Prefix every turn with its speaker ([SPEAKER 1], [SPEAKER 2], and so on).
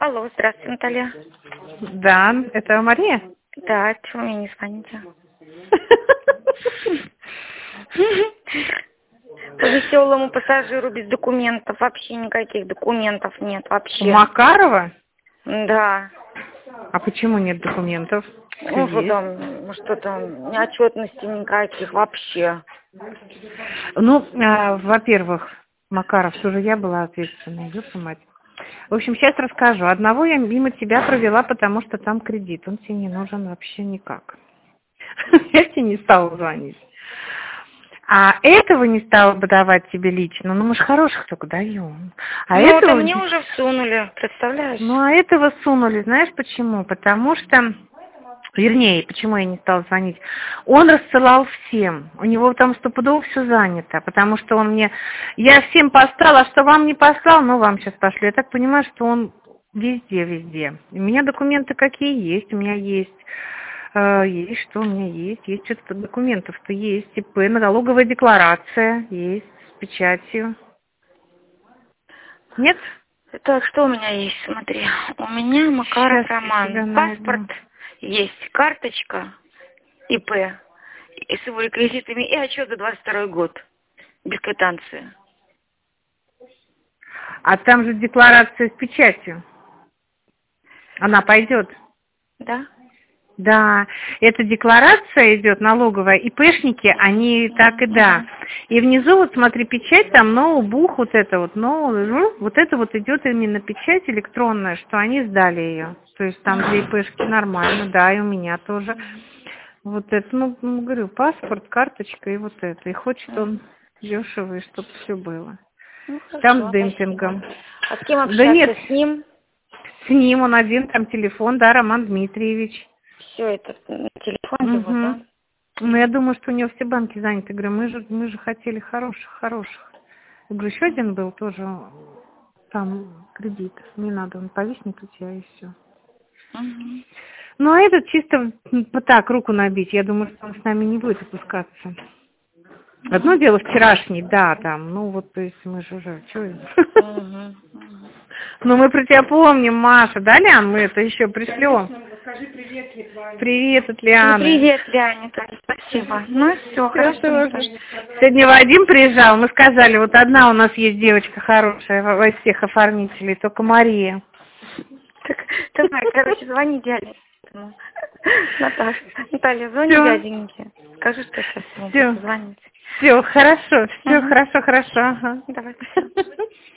[SPEAKER 1] Алло, здравствуйте, Наталья.
[SPEAKER 2] Да, это Мария?
[SPEAKER 1] Да, чего мне не звоните? По веселому пассажиру без документов, вообще никаких документов нет,
[SPEAKER 2] У
[SPEAKER 1] вообще.
[SPEAKER 2] Макарова?
[SPEAKER 1] Да.
[SPEAKER 2] А почему нет документов?
[SPEAKER 1] Ну,
[SPEAKER 2] Всё
[SPEAKER 1] что
[SPEAKER 2] есть.
[SPEAKER 1] там, отчетности никаких вообще.
[SPEAKER 2] Ну, во-первых, Макаров, все же я была ответственной, ёпта мать. В общем, сейчас расскажу. Одного я мимо тебя провела, потому что там кредит. Он тебе не нужен вообще никак. Я тебе не стала звонить. А этого не стала бы давать тебе лично. Ну, мы же хороших только даем. А
[SPEAKER 1] Ну,
[SPEAKER 2] этого...
[SPEAKER 1] это мне уже всунули, представляешь?
[SPEAKER 2] Ну, а этого сунули. Знаешь почему? Потому что... Вернее, почему я не стала звонить? Он рассылал всем. У него там стопудово все занято, потому что он мне... Я всем послала, а что вам не послал, ну, вам сейчас пошлю. Я так понимаю, что он везде. У меня документы какие есть? У меня есть... есть, что у меня есть? Есть что-то документов-то есть. ИП, налоговая декларация есть с печатью. Нет?
[SPEAKER 1] Так, что у меня есть, смотри. У меня Макаров
[SPEAKER 2] Сейчас я тебя
[SPEAKER 1] Роман. Паспорт
[SPEAKER 2] найду.
[SPEAKER 1] есть, карточка, ИП, и с его реквизитами, и отчет за 22 год, без квитанции.
[SPEAKER 2] А там же декларация с печатью. Она пойдет.
[SPEAKER 1] Да?
[SPEAKER 2] Да, эта декларация идет налоговая, ИПшники, они так и да. И внизу, вот смотри, печать, там ноутбук, вот это вот, вот это вот идет именно печать электронная, что они сдали ее. То есть там для ИПшки нормально, да, и у меня тоже. Вот это, говорю, паспорт, карточка и вот это. И хочет он дешевый, чтобы все было.
[SPEAKER 1] Ну,
[SPEAKER 2] Там
[SPEAKER 1] хорошо,
[SPEAKER 2] с демпингом.
[SPEAKER 1] спасибо. А с кем
[SPEAKER 2] Да нет,
[SPEAKER 1] общаться? С ним?
[SPEAKER 2] с ним он один, там телефон, да, Роман Дмитриевич.
[SPEAKER 1] Все это на телефон его,
[SPEAKER 2] Угу.
[SPEAKER 1] да?
[SPEAKER 2] Ну, я думаю, что у него все банки заняты. Говорю, мы же хотели хороших. Я говорю, еще один был тоже, там кредит. Не надо, он повиснет у тебя и все.
[SPEAKER 1] Угу.
[SPEAKER 2] Ну, а этот чисто так, руку набить. Я думаю, что он с нами не будет опускаться. Одно дело вчерашний, да, там, ну вот, то есть мы же уже, что
[SPEAKER 1] Угу.
[SPEAKER 2] Ну, мы про тебя помним, Маша, да, Лян, мы это еще пришлем. Скажи привет, Лиане. Привет от Лианы.
[SPEAKER 1] Привет, Леонид, спасибо. Ну, все, хорошо.
[SPEAKER 2] Сегодня Вадим приезжал, мы сказали, вот одна у нас есть девочка хорошая во всех оформителей, только Мария.
[SPEAKER 1] Так, давай, короче, звони дяде. Наталья, звони дяденьке. Скажи, что сейчас ему звонить.
[SPEAKER 2] Все, хорошо, ага.
[SPEAKER 1] Давай.